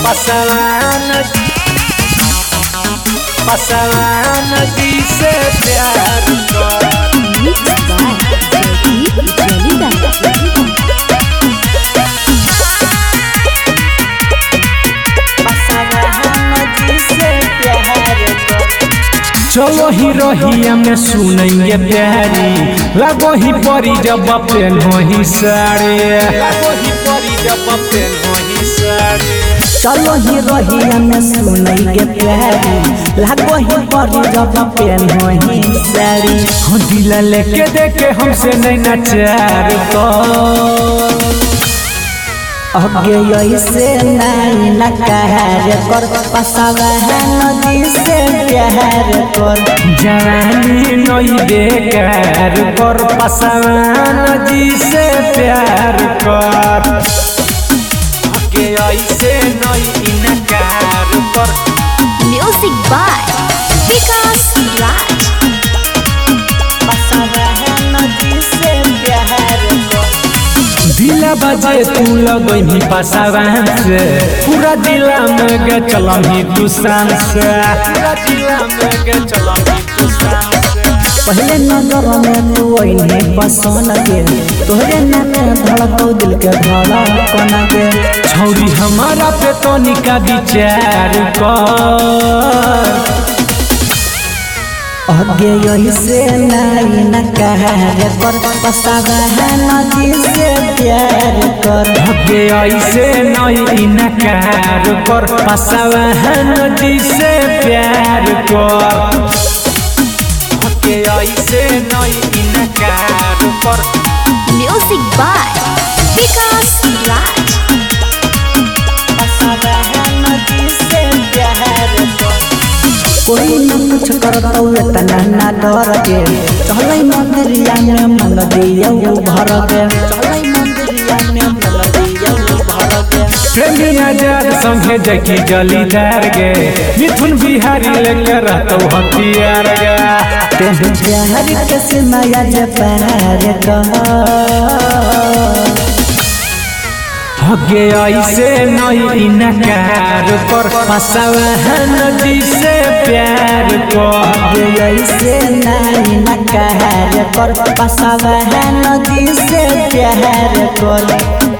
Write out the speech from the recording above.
पासवान जी से प्यार कर। चलो ही रहिया में सुनेंगे प्यारी, लगो ही परी जब पेन हो ही साड़ी, लगो ही परी जब पेन हो ही साड़ी। चलो ही रहिया में सुनेंगे प्यारी, लगो ही परी जब पेन हो ही साड़ी। हो दिला लेके देखे हमसे नहीं नचार को, अगे ऐसे नहीं न कहर कर। पासवान जी से प्यार कर। जवानी नहीं बेकार कर, पासवान जी से प्यार कर। अगे ऐसे नहीं इनकार कर। Music by Vikas Raj. पासवान जी से प्यार कर। दिला बजे तू लगही पासवान से, पूरा दिला में गे चलम ही तू शान से, पूरा दिला में गे चलम ही तू शान से। पहले नजर में तू ओइने पसंद के, तोहरे नाम धड़कौ दिल के धड़कन के। छौरी हमारा पे तो निका विचार कर। अगे ऐसे नहीं न कहर कर। पासवान जी से प्यार कर। अगे ऐसे नहीं इनकार कर, पासवान जी से प्यार कर। अगे ऐसे नहीं इनकार कर। Music by Vikas Raj. पासवान जी से प्यार कर। कोई न कुछ करतौ इतना ना डर के, चलै मंदिरिया में मंग दिया भर के। चलै मंदिरिया में मंग दिया भर के। प्रेमी आजाद संगे जकी जलीदार गे, मिथुन बिहारी लेके रहतौ हथियार गे। तेरे प्यार के सिमाया जे प्यार कर। अगे ऐसे नहीं इनकार कर, पासवान जी से प्यार कर। अगे ऐसे नहीं न कहर कर। पासवान जी से प्यार कर।